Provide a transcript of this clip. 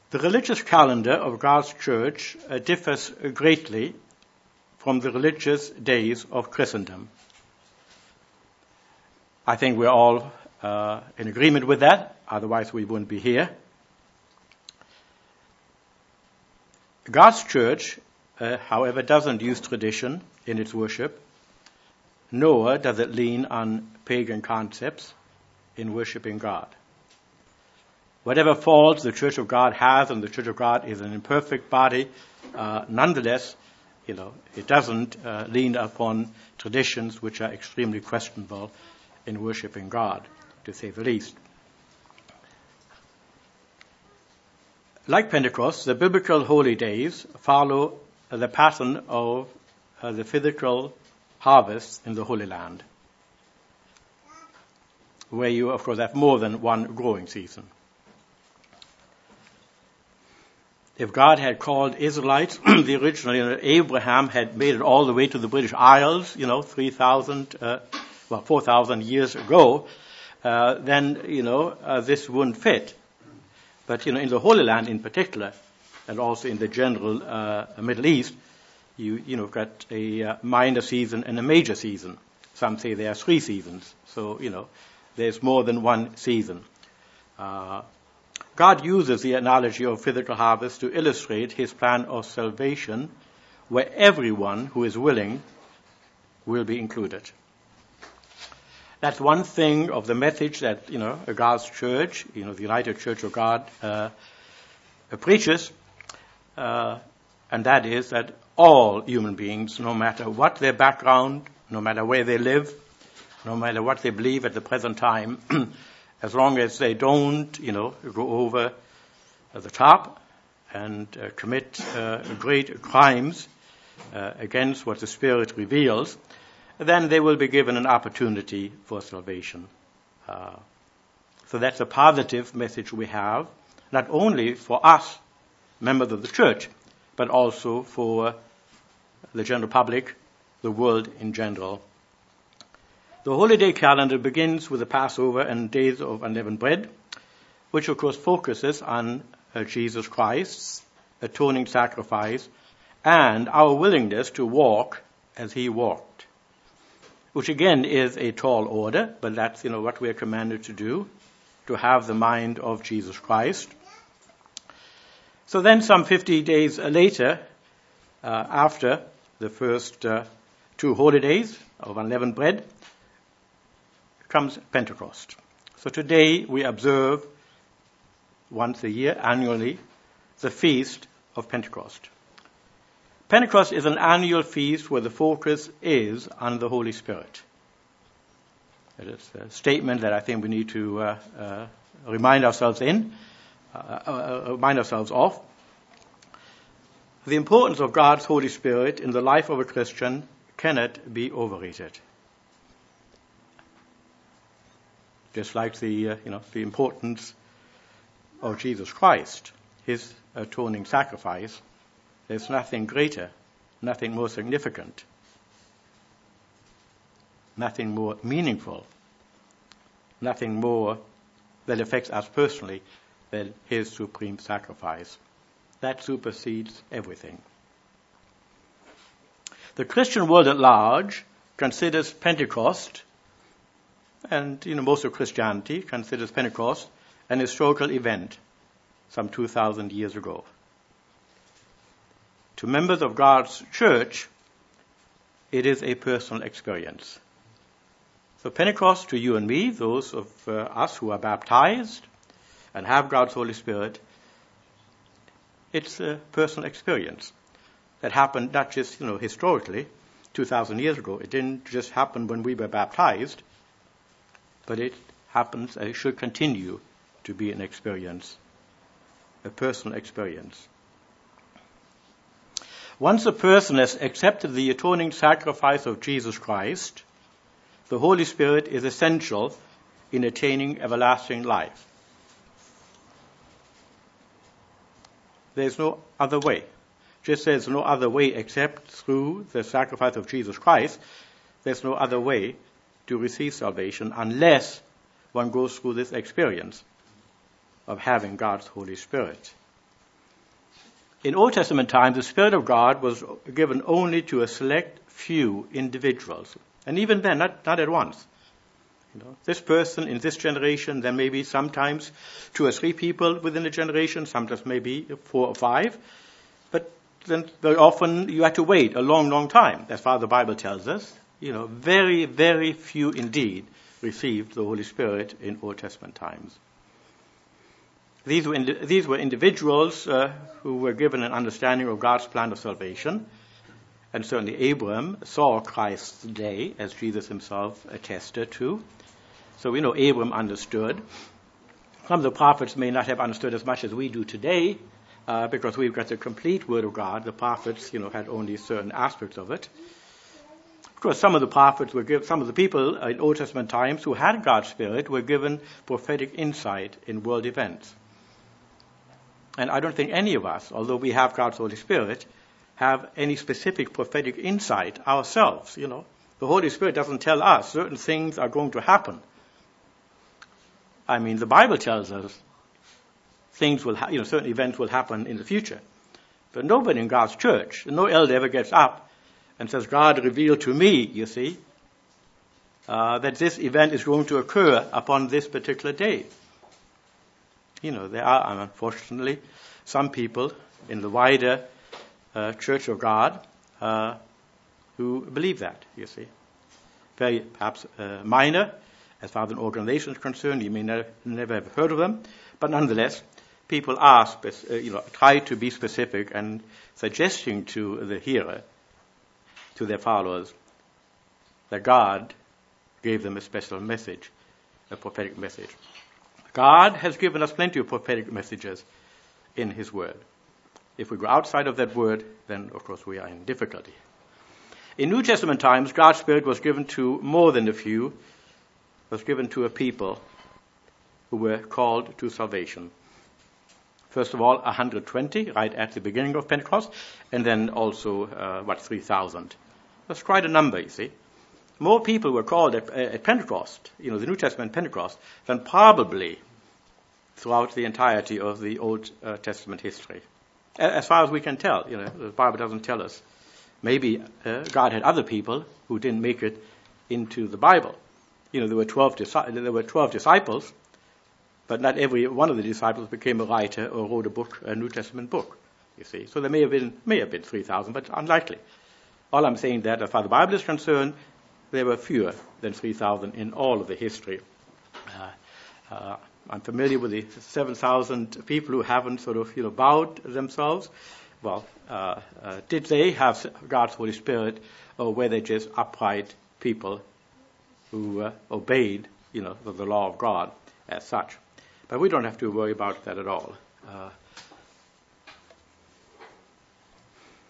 The religious calendar of God's church differs greatly from the religious days of Christendom. I think we're all in agreement with that, otherwise we wouldn't be here. God's church, however, doesn't use tradition in its worship, nor does it lean on pagan concepts in worshiping God. Whatever faults the Church of God has, and the Church of God is an imperfect body, nonetheless, it doesn't lean upon traditions which are extremely questionable in worshiping God, to say the least. Like Pentecost, the biblical holy days follow the pattern of the physical harvest in the Holy Land, where you, of course, have more than one growing season. If God had called Israelites, the original, Abraham had made it all the way to the British Isles, 4,000 years ago, then, this wouldn't fit. But, in the Holy Land in particular, and also in the general Middle East, you've got a minor season and a major season. Some say there are 3 seasons. So, there's more than one season. God uses the analogy of physical harvest to illustrate his plan of salvation, where everyone who is willing will be included. That's one thing of the message that, God's church, the United Church of God, preaches, and that is that all human beings, no matter what their background, no matter where they live, no matter what they believe at the present time, as long as they don't, go over the top and commit great crimes against what the Spirit reveals, then they will be given an opportunity for salvation. So that's a positive message we have, not only for us, members of the church, but also for the general public, the world in general. The holiday calendar begins with the Passover and Days of Unleavened Bread, which of course focuses on Jesus Christ's atoning sacrifice and our willingness to walk as he walked, which again is a tall order, but that's what we are commanded to do, to have the mind of Jesus Christ. So then some 50 days later, after the first 2 holidays of unleavened bread, comes Pentecost. So today we observe once a year, annually, the feast of Pentecost. Pentecost is an annual feast where the focus is on the Holy Spirit. It is a statement that I think we need to remind ourselves of. The importance of God's Holy Spirit in the life of a Christian cannot be overrated. Just like the importance of Jesus Christ, his atoning sacrifice, there's nothing greater, nothing more significant, nothing more meaningful, nothing more that affects us personally than his supreme sacrifice. That supersedes everything. The Christian world at large considers Pentecost, and most of Christianity considers Pentecost an historical event some 2,000 years ago. To members of God's church, it is a personal experience. So Pentecost to you and me, those of us who are baptized and have God's Holy Spirit, it's a personal experience that happened not just, historically, 2,000 years ago. It didn't just happen when we were baptized, but it happens, and it should continue to be an experience, a personal experience. Once a person has accepted the atoning sacrifice of Jesus Christ, the Holy Spirit is essential in attaining everlasting life. There's no other way. Just there's no other way except through the sacrifice of Jesus Christ. There's no other way to receive salvation unless one goes through this experience of having God's Holy Spirit. In Old Testament times, the Spirit of God was given only to a select few individuals. And even then, not at once. This person in this generation, then maybe sometimes 2 or 3 people within a generation, sometimes maybe 4 or 5. But then very often you have to wait a long, long time. As far as the Bible tells us. Very, very few indeed received the Holy Spirit in Old Testament times. These were individuals who were given an understanding of God's plan of salvation. And certainly Abraham saw Christ's day, as Jesus himself attested to. So we know Abraham understood. Some of the prophets may not have understood as much as we do today, because we've got the complete Word of God. The prophets, had only certain aspects of it. Of course, some of the prophets some of the people in Old Testament times who had God's Spirit were given prophetic insight in world events. And I don't think any of us, although we have God's Holy Spirit, have any specific prophetic insight ourselves. The Holy Spirit doesn't tell us certain things are going to happen. I mean, the Bible tells us things will, certain events will happen in the future. But nobody in God's church, no elder ever gets up and says, God revealed to me, that this event is going to occur upon this particular day. There are, unfortunately, some people in the wider Church of God who believe that, Very perhaps minor, as far as an organization is concerned. You may never have heard of them. But nonetheless, people are, try to be specific and suggesting to the hearer, to their followers, that God gave them a special message, a prophetic message. God has given us plenty of prophetic messages in His Word. If we go outside of that Word, then of course we are in difficulty. In New Testament times, God's Spirit was given to more than a few, was given to a people who were called to salvation. First of all, 120, right at the beginning of Pentecost, and then also, 3,000. That's quite a number, More people were called at Pentecost, the New Testament Pentecost, than probably throughout the entirety of the Old Testament history. As far as we can tell, the Bible doesn't tell us. Maybe God had other people who didn't make it into the Bible. There were 12 disciples, but not every one of the disciples became a writer or wrote a book, a New Testament book. So there may have been 3,000, but unlikely. All I'm saying that, as far as the Bible is concerned, there were fewer than 3,000 in all of the history. I'm familiar with the 7,000 people who haven't bowed themselves. Well, did they have God's Holy Spirit, or were they just upright people who obeyed, the law of God as such? But we don't have to worry about that at all.